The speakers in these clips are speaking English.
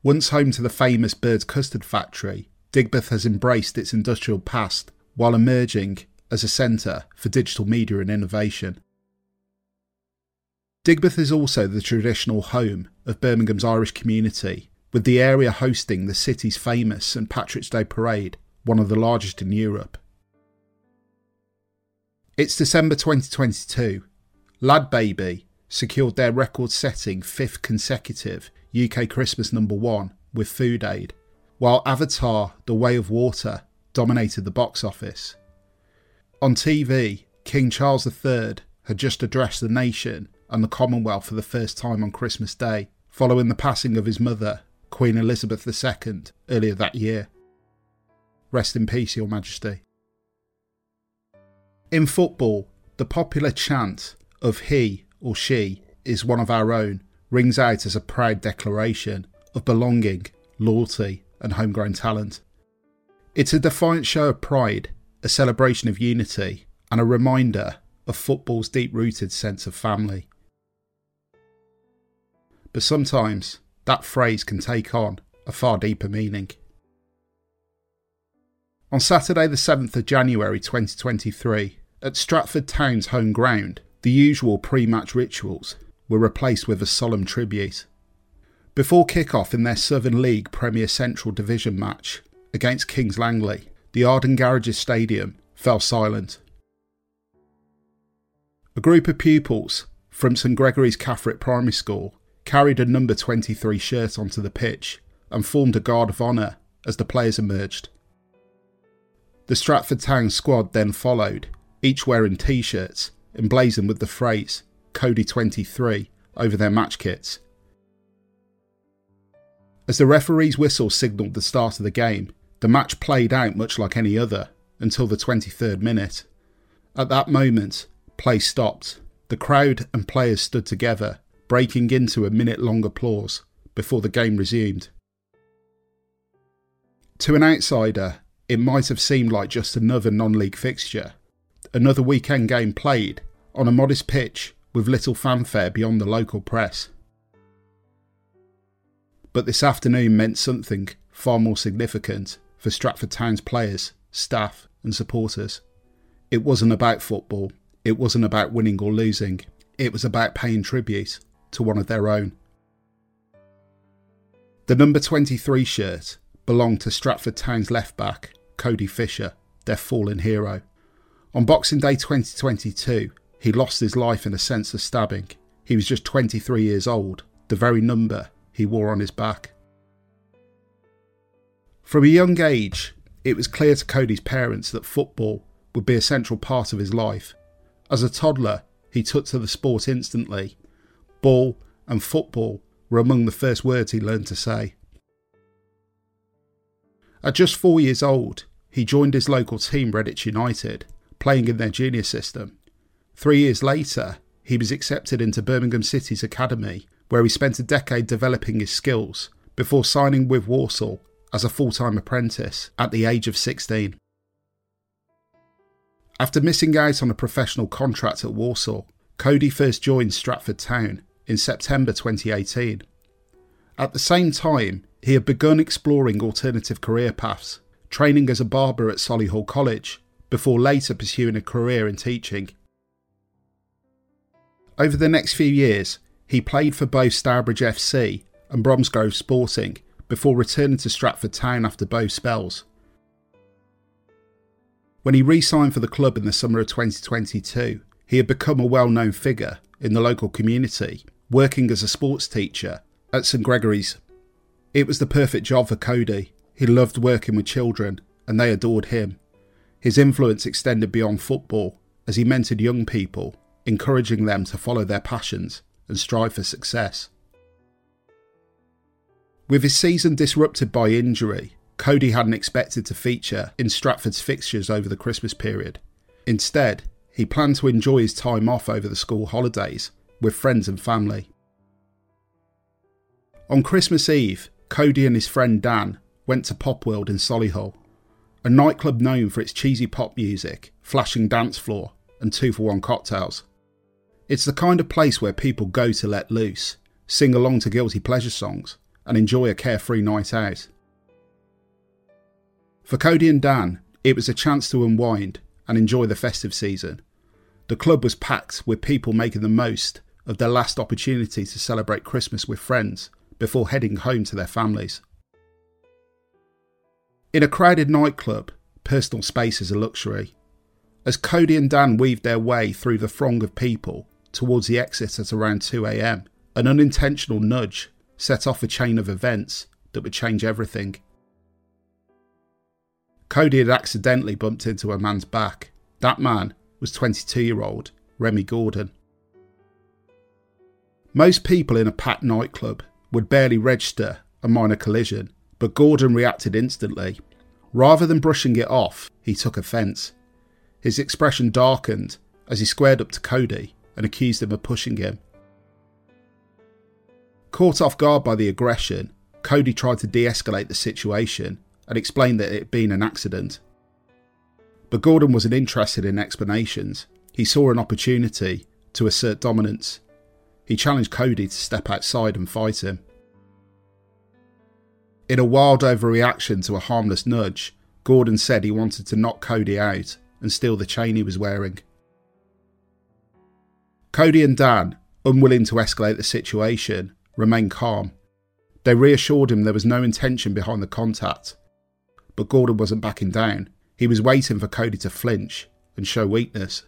Once home to the famous Bird's Custard Factory, Digbeth has embraced its industrial past while emerging as a centre for digital media and innovation. Digbeth is also the traditional home of Birmingham's Irish community, with the area hosting the city's famous St Patrick's Day Parade, one of the largest in Europe. It's December 2022. Lad Baby secured their record-setting 5th consecutive UK Christmas #1 with Food Aid, while Avatar: The Way of Water dominated the box office. On TV, King Charles III had just addressed the nation and the Commonwealth for the first time on Christmas Day, following the passing of his mother, Queen Elizabeth II, earlier that year. Rest in peace, Your Majesty. In football, the popular chant of "he" or "she" is one of our own rings out as a proud declaration of belonging, loyalty and homegrown talent. It's a defiant show of pride, a celebration of unity and a reminder of football's deep-rooted sense of family. But sometimes that phrase can take on a far deeper meaning. On Saturday the 7th of January 2023, at Stratford Town's home ground, the usual pre-match rituals were replaced with a solemn tribute. Before kick-off in their Southern League Premier Central Division match against Kings Langley, the Arden Garages Stadium fell silent. A group of pupils from St Gregory's Catholic Primary School carried a number 23 shirt onto the pitch and formed a guard of honour as the players emerged. The Stratford Town squad then followed, each wearing t-shirts emblazoned with the phrase Cody 23 over their match kits. As the referee's whistle signalled the start of the game, the match played out much like any other until the 23rd minute. At that moment, play stopped. The crowd and players stood together, breaking into a minute-long applause before the game resumed. To an outsider, it might have seemed like just another non-league fixture, another weekend game played on a modest pitch with little fanfare beyond the local press. But this afternoon meant something far more significant for Stratford Town's players, staff and supporters. It wasn't about football, it wasn't about winning or losing, it was about paying tribute to one of their own. The number 23 shirt belonged to Stratford Town's left back, Cody Fisher, their fallen hero. On Boxing Day 2022, he lost his life in a senseless stabbing. He was just 23 years old, the very number he wore on his back. From a young age, it was clear to Cody's parents that football would be a central part of his life. As a toddler, he took to the sport instantly. Ball and football were among the first words he learned to say. At just 4 years old, he joined his local team, Redditch United, playing in their junior system. 3 years later, he was accepted into Birmingham City's academy, where he spent a decade developing his skills before signing with Walsall as a full-time apprentice at the age of 16. After missing out on a professional contract at Walsall, Cody first joined Stratford Town in September 2018. At the same time, he had begun exploring alternative career paths, training as a barber at Solihull College, before later pursuing a career in teaching. Over the next few years, he played for both Stourbridge FC and Bromsgrove Sporting, before returning to Stratford Town after both spells. When he re-signed for the club in the summer of 2022, he had become a well-known figure in the local community, working as a sports teacher at St Gregory's. It was the perfect job for Cody. He loved working with children, and they adored him. His influence extended beyond football, as he mentored young people, encouraging them to follow their passions and strive for success. With his season disrupted by injury, Cody hadn't expected to feature in Stratford's fixtures over the Christmas period. Instead, he planned to enjoy his time off over the school holidays with friends and family. On Christmas Eve, Cody and his friend Dan went to Pop World in Solihull, a nightclub known for its cheesy pop music, flashing dance floor and 2-for-1 cocktails. It's the kind of place where people go to let loose, sing along to guilty pleasure songs and enjoy a carefree night out. For Cody and Dan, it was a chance to unwind and enjoy the festive season. The club was packed with people making the most of their last opportunity to celebrate Christmas with friends before heading home to their families. In a crowded nightclub, personal space is a luxury. As Cody and Dan weaved their way through the throng of people towards the exit at around 2 a.m, an unintentional nudge set off a chain of events that would change everything. Cody had accidentally bumped into a man's back. That man was 22-year-old Remy Gordon. Most people in a packed nightclub would barely register a minor collision, but Gordon reacted instantly. Rather than brushing it off, he took offence. His expression darkened as he squared up to Cody and accused him of pushing him. Caught off guard by the aggression, Cody tried to de-escalate the situation and explained that it had been an accident. But Gordon wasn't interested in explanations. He saw an opportunity to assert dominance. He challenged Cody to step outside and fight him. In a wild overreaction to a harmless nudge, Gordon said he wanted to knock Cody out and steal the chain he was wearing. Cody and Dan, unwilling to escalate the situation, remained calm. They reassured him there was no intention behind the contact. But Gordon wasn't backing down. He was waiting for Cody to flinch and show weakness.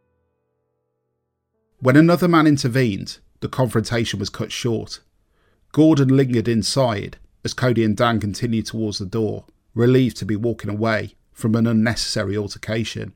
When another man intervened, the confrontation was cut short. Gordon lingered inside as Cody and Dan continued towards the door, relieved to be walking away from an unnecessary altercation.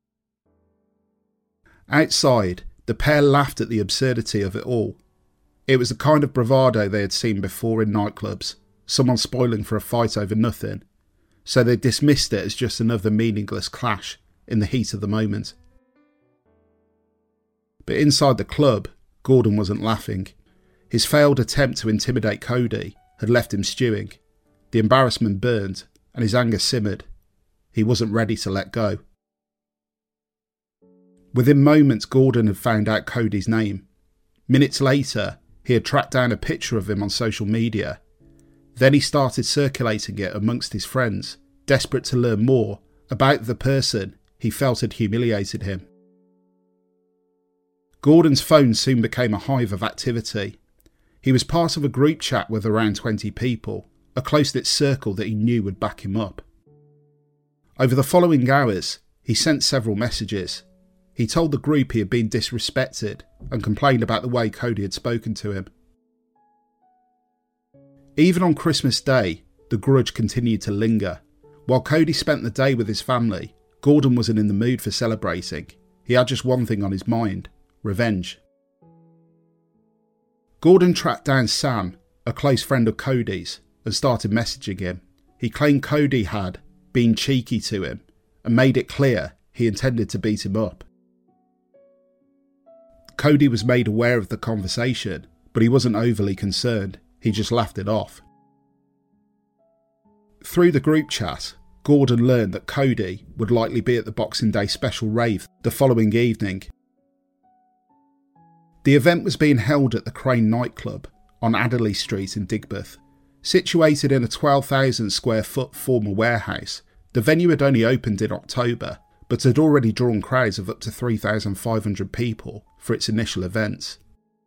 Outside, the pair laughed at the absurdity of it all. It was the kind of bravado they had seen before in nightclubs, someone spoiling for a fight over nothing, so they dismissed it as just another meaningless clash in the heat of the moment. But inside the club, Gordon wasn't laughing. His failed attempt to intimidate Cody had left him stewing. The embarrassment burned and his anger simmered. He wasn't ready to let go. Within moments, Gordon had found out Cody's name. Minutes later, he had tracked down a picture of him on social media. Then he started circulating it amongst his friends, desperate to learn more about the person he felt had humiliated him. Gordon's phone soon became a hive of activity. He was part of a group chat with around 20 people, a close-knit circle that he knew would back him up. Over the following hours, he sent several messages. He told the group he had been disrespected and complained about the way Cody had spoken to him. Even on Christmas Day, the grudge continued to linger. While Cody spent the day with his family, Gordon wasn't in the mood for celebrating. He had just one thing on his mind: revenge. Gordon tracked down Sam, a close friend of Cody's, and started messaging him. He claimed Cody had been cheeky to him and made it clear he intended to beat him up. Cody was made aware of the conversation, but he wasn't overly concerned. He just laughed it off. Through the group chat, Gordon learned that Cody would likely be at the Boxing Day special rave the following evening. The event was being held at the Crane nightclub on Adderley Street in Digbeth. Situated in a 12,000 square foot former warehouse, the venue had only opened in October, but had already drawn crowds of up to 3,500 people for its initial events.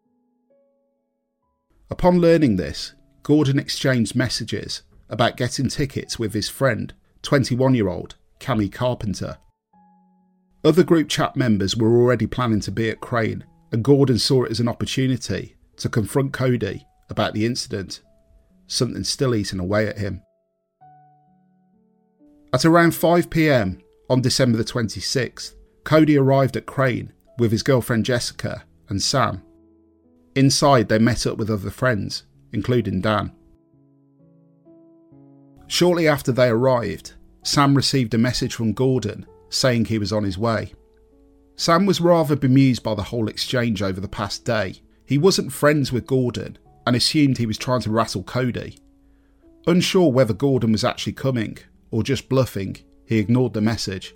Upon learning this, Gordon exchanged messages about getting tickets with his friend, 21-year-old Cammy Carpenter. Other group chat members were already planning to be at Crane, and Gordon saw it as an opportunity to confront Cody about the incident, something still eating away at him. At around 5 p.m, on December the 26th, Cody arrived at Crane with his girlfriend Jessica and Sam. Inside, they met up with other friends, including Dan. Shortly after they arrived, Sam received a message from Gordon saying he was on his way. Sam was rather bemused by the whole exchange over the past day. He wasn't friends with Gordon and assumed he was trying to rattle Cody. Unsure whether Gordon was actually coming or just bluffing, he ignored the message.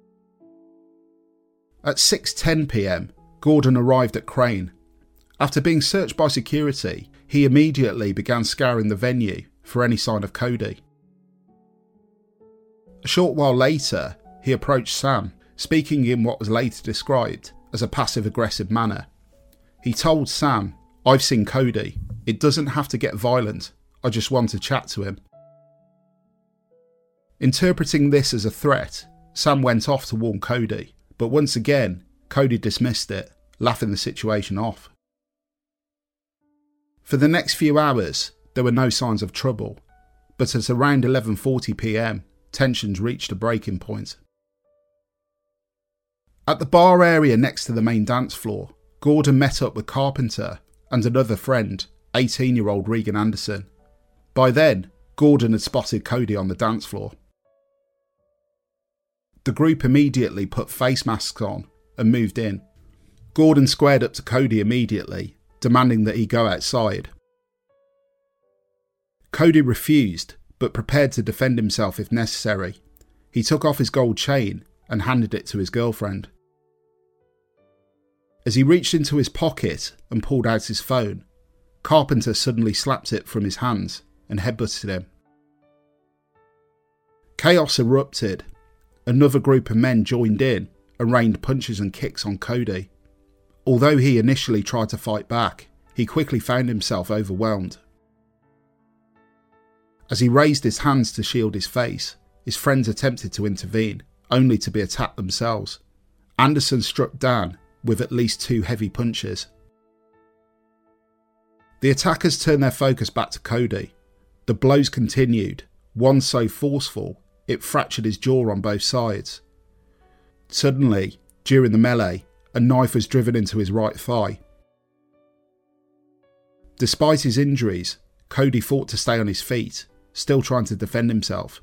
At 6:10 p.m, Gordon arrived at Crane. After being searched by security, he immediately began scouring the venue for any sign of Cody. A short while later, he approached Sam, speaking in what was later described as a passive-aggressive manner. He told Sam, "I've seen Cody. It doesn't have to get violent. I just want to chat to him." Interpreting this as a threat, Sam went off to warn Cody, but once again, Cody dismissed it, laughing the situation off. For the next few hours, there were no signs of trouble, but at around 11:40 p.m, tensions reached a breaking point. At the bar area next to the main dance floor, Gordon met up with Carpenter and another friend, 18-year-old Regan Anderson. By then, Gordon had spotted Cody on the dance floor. The group immediately put face masks on and moved in. Gordon squared up to Cody immediately, demanding that he go outside. Cody refused, but prepared to defend himself if necessary. He took off his gold chain and handed it to his girlfriend. As he reached into his pocket and pulled out his phone, Carpenter suddenly slapped it from his hands and headbutted him. Chaos erupted. Another group of men joined in and rained punches and kicks on Cody. Although he initially tried to fight back, he quickly found himself overwhelmed. As he raised his hands to shield his face, his friends attempted to intervene, only to be attacked themselves. Anderson struck Dan with at least 2 heavy punches. The attackers turned their focus back to Cody. The blows continued, one so forceful it fractured his jaw on both sides. Suddenly, during the melee, a knife was driven into his right thigh. Despite his injuries, Cody fought to stay on his feet, still trying to defend himself.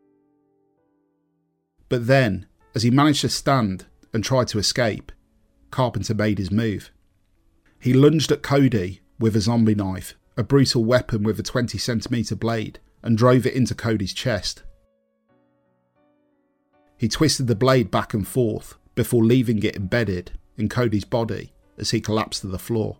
But then, as he managed to stand and tried to escape, Carpenter made his move. He lunged at Cody with a zombie knife, a brutal weapon with a 20cm blade, and drove it into Cody's chest. He twisted the blade back and forth before leaving it embedded in Cody's body as he collapsed to the floor.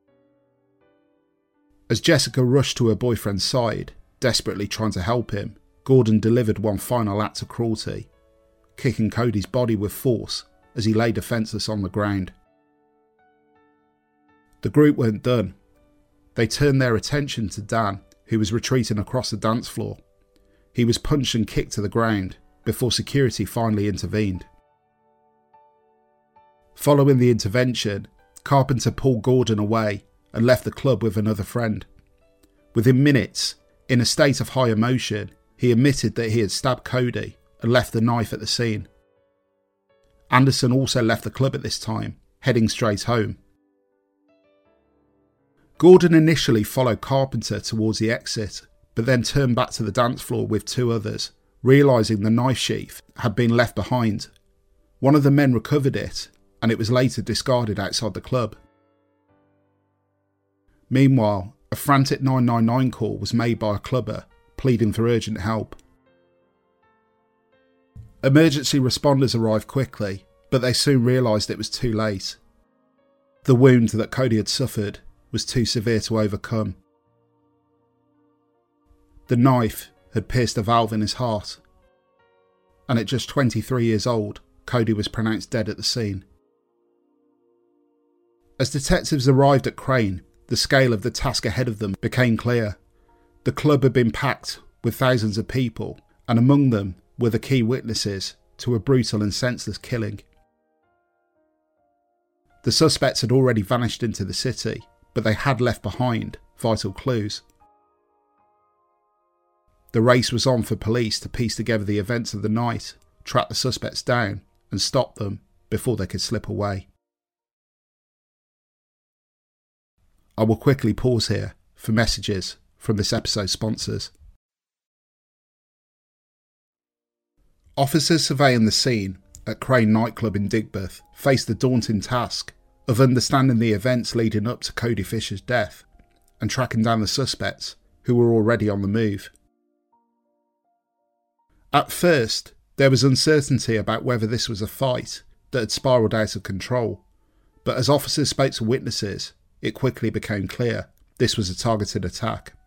As Jessica rushed to her boyfriend's side, desperately trying to help him, Gordon delivered one final act of cruelty, kicking Cody's body with force as he lay defenceless on the ground. The group weren't done. They turned their attention to Dan, who was retreating across the dance floor. He was punched and kicked to the ground before security finally intervened. Following the intervention, Carpenter pulled Gordon away and left the club with another friend. Within minutes, in a state of high emotion, he admitted that he had stabbed Cody and left the knife at the scene. Anderson also left the club at this time, heading straight home. Gordon initially followed Carpenter towards the exit, but then turned back to the dance floor with 2 others, realising the knife sheath had been left behind. One of the men recovered it, and it was later discarded outside the club. Meanwhile, a frantic 999 call was made by a clubber, pleading for urgent help. Emergency responders arrived quickly, but they soon realised it was too late. The wound that Cody had suffered was too severe to overcome. The knife had pierced a valve in his heart, and at just 23 years old, Cody was pronounced dead at the scene. As detectives arrived at Crane, the scale of the task ahead of them became clear. The club had been packed with thousands of people, and among them were the key witnesses to a brutal and senseless killing. The suspects had already vanished into the city, but they had left behind vital clues. The race was on for police to piece together the events of the night, track the suspects down, and stop them before they could slip away. I will quickly pause here for messages from this episode's sponsors. Officers surveying the scene at Crane nightclub in Digbeth faced the daunting task of understanding the events leading up to Cody Fisher's death and tracking down the suspects who were already on the move. At first, there was uncertainty about whether this was a fight that had spiralled out of control, but as officers spoke to witnesses, it quickly became clear This was a targeted attack